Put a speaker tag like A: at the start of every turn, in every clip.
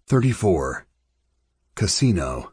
A: 34. Casino.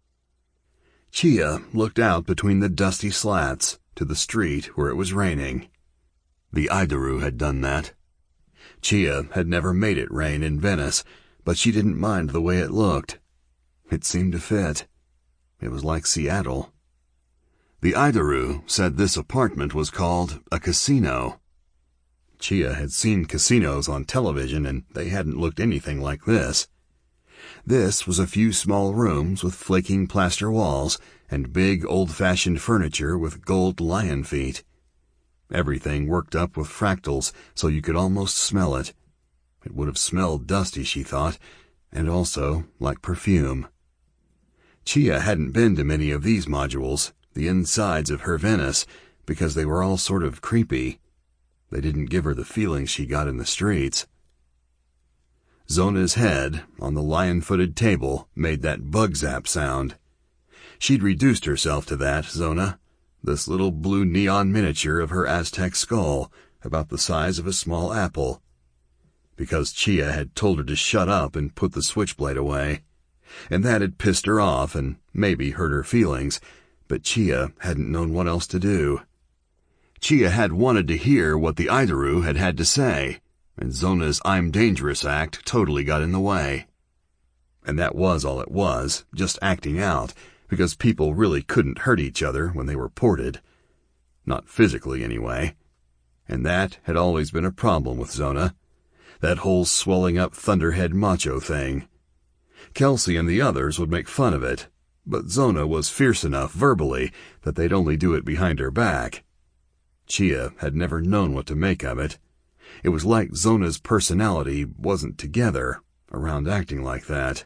A: Chia looked out between the dusty slats to the street where it was raining. The Idaru had done that. Chia had never made it rain in Venice, but she didn't mind the way it looked. It seemed to fit. It was like Seattle. The Idaru said this apartment was called a casino. Chia had seen casinos on television, and they hadn't looked anything like this. This was a few small rooms with flaking plaster walls and big old-fashioned furniture with gold lion feet. Everything worked up with fractals so you could almost smell it. It would have smelled dusty, she thought, and also like perfume. Chia hadn't been to many of these modules, the insides of her Venice, because they were all sort of creepy. They didn't give her the feeling she got in the streets. Zona's head, on the lion-footed table, made that bug zap sound. She'd reduced herself to that, Zona, this little blue neon miniature of her Aztec skull, about the size of a small apple. Because Chia had told her to shut up and put the switchblade away. And that had pissed her off and maybe hurt her feelings, but Chia hadn't known what else to do. Chia had wanted to hear what the Idaru had had to say, and Zona's I'm Dangerous act totally got in the way. And that was all it was, just acting out, because people really couldn't hurt each other when they were ported. Not physically, anyway. And that had always been a problem with Zona. That whole swelling-up thunderhead macho thing. Kelsey and the others would make fun of it, but Zona was fierce enough verbally that they'd only do it behind her back. Chia had never known what to make of it. It was like Zona's personality wasn't together around acting like that.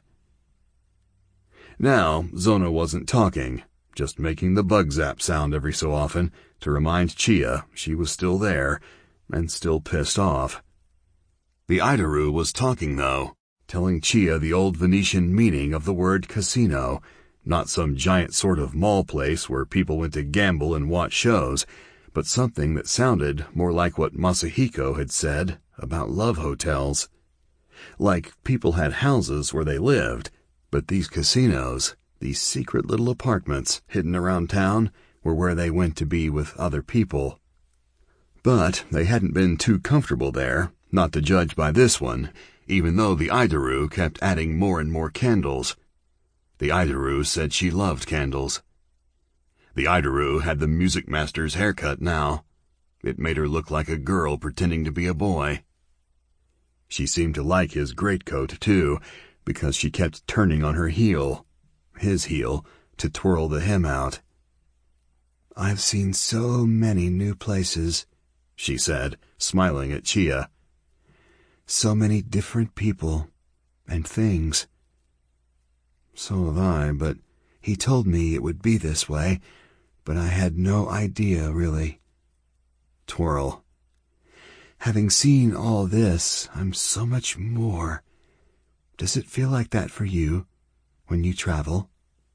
A: Now, Zona wasn't talking, just making the bug zap sound every so often to remind Chia she was still there and still pissed off. The Idaru was talking, though, telling Chia the old Venetian meaning of the word casino, not some giant sort of mall place where people went to gamble and watch shows, but something that sounded more like what Masahiko had said about love hotels. Like people had houses where they lived, but these casinos, these secret little apartments hidden around town, were where they went to be with other people. But they hadn't been too comfortable there, not to judge by this one, even though the Idaru kept adding more and more candles. The Idaru said she loved candles. The Idaru had the music master's haircut now. It made her look like a girl pretending to be a boy. She seemed to like his greatcoat, too, because she kept turning on her heel, his heel, to twirl the hem out. "I've seen so many new places," she said, smiling at Chia. "So many different people and things." "So have I, but he told me it would be this way, but I had no idea, really." Twirl. "Having seen all this, I'm so much more. Does it feel like that for you, when you travel?"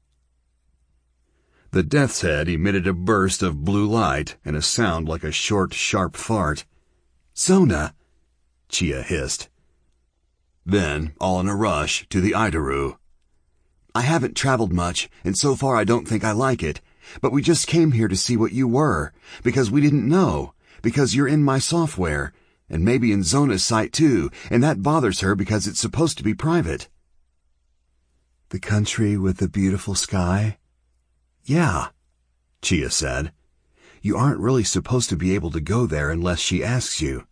A: The Death's Head emitted a burst of blue light and a sound like a short, sharp fart. "Zona!" Chia hissed. Then, all in a rush, to the Idaru. "I haven't traveled much, and so far I don't think I like it. But we just came here to see what you were, because we didn't know, because you're in my software, and maybe in Zona's site too, and that bothers her because it's supposed to be private." "The country with the beautiful sky?" "Yeah," Chia said. "You aren't really supposed to be able to go there unless she asks you."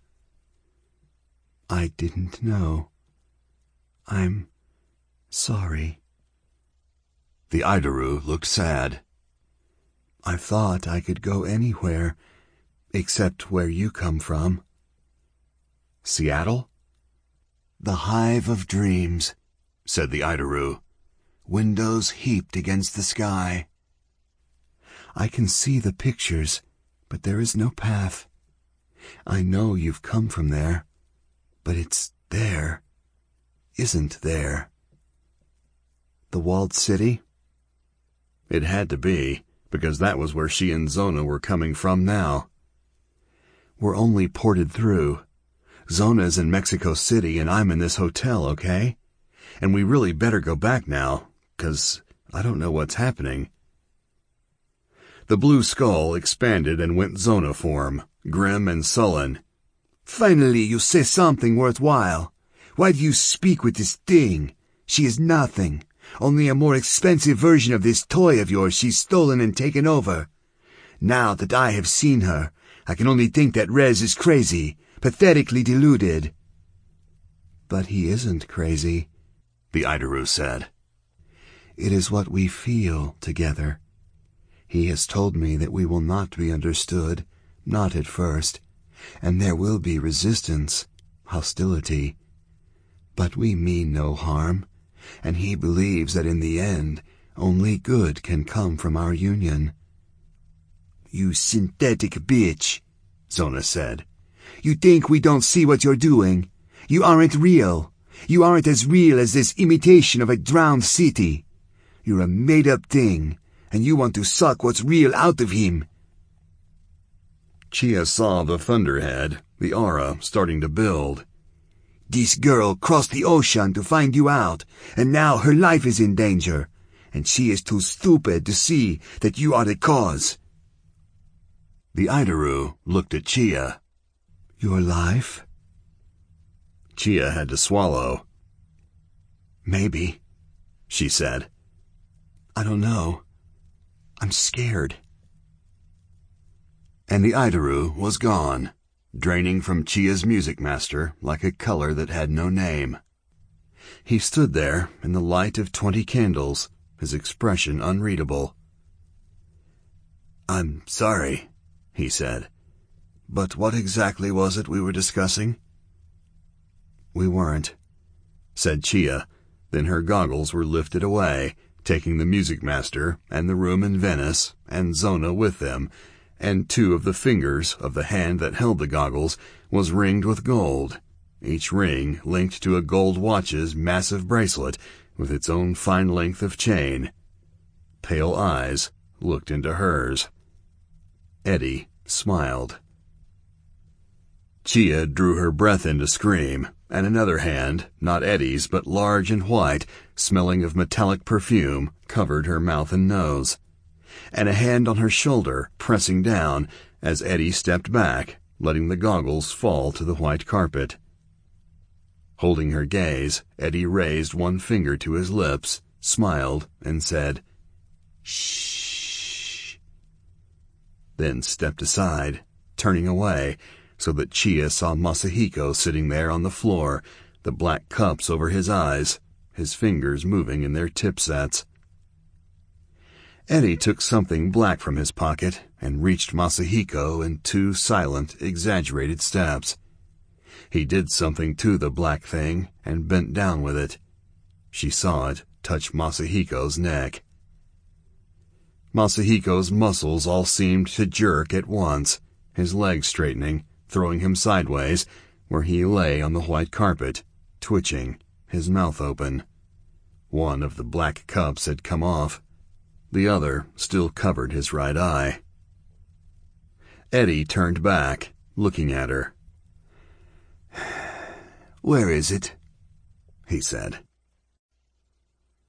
A: "I didn't know. I'm sorry." The Idaru looked sad. "I thought I could go anywhere, except where you come from." "Seattle?" "The hive of dreams," said the Idaru. "Windows heaped against the sky." "I can see the pictures, but there is no path. I know you've come from there, but it's there, isn't there?" "The walled city?" It had to be, because that was where she and Zona were coming from now. "We're only ported through. Zona's in Mexico City and I'm in this hotel, okay? and we really better go back now, 'cause I don't know what's happening." The blue skull expanded and went Zona form, grim and sullen.
B: "Finally you say something worthwhile. Why do you speak with this thing? She is nothing. Only a more expensive version of this toy of yours she's stolen and taken over. Now that I have seen her, I can only think that Rez is crazy, pathetically deluded."
A: "But he isn't crazy," the Idaru said.
B: "It is what we feel together. He has told me that we will not be understood, not at first, and there will be resistance, hostility. But we mean no harm, and he believes that in the end only good can come from our union." "You synthetic bitch," Zona said. "You think we don't see what you're doing? You aren't real. You aren't as real as this imitation of a drowned city. You're a made-up thing, and you want to suck what's real out of him."
A: Chia saw the thunderhead, the aura, starting to build.
B: "This girl crossed the ocean to find you out, and now her life is in danger, and she is too stupid to see that you are the cause."
A: The Idaru looked at Chia.
B: "Your life?"
A: Chia had to swallow.
B: "Maybe,"
A: she said.
B: "I don't know. I'm scared."
A: And the Idaru was gone, draining from Chia's music master like a color that had no name. He stood there in the light of 20 candles, his expression unreadable.
B: "I'm sorry," he said. "But what exactly was it we were discussing?"
A: "We weren't," said Chia. Then her goggles were lifted away, taking the music master and the room in Venice and Zona with them, and 2 of the fingers of the hand that held the goggles was ringed with gold, each ring linked to a gold watch's massive bracelet with its own fine length of chain. Pale eyes looked into hers. Eddie smiled. Chia drew her breath in to scream, and another hand, not Eddie's but large and white, smelling of metallic perfume, covered her mouth and nose. And a hand on her shoulder, pressing down, as Eddie stepped back, letting the goggles fall to the white carpet. Holding her gaze, Eddie raised one finger to his lips, smiled, and said, "Shh," then stepped aside, turning away, so that Chia saw Masahiko sitting there on the floor, the black cups over his eyes, his fingers moving in their tip sets. Eddie took something black from his pocket and reached Masahiko in 2 silent, exaggerated steps. He did something to the black thing and bent down with it. She saw it touch Masahiko's neck. Masahiko's muscles all seemed to jerk at once, his legs straightening, throwing him sideways, where he lay on the white carpet, twitching, his mouth open. One of the black cups had come off. The other still covered his right eye. Eddie turned back, looking at her.
B: "Where is it?"
A: he said.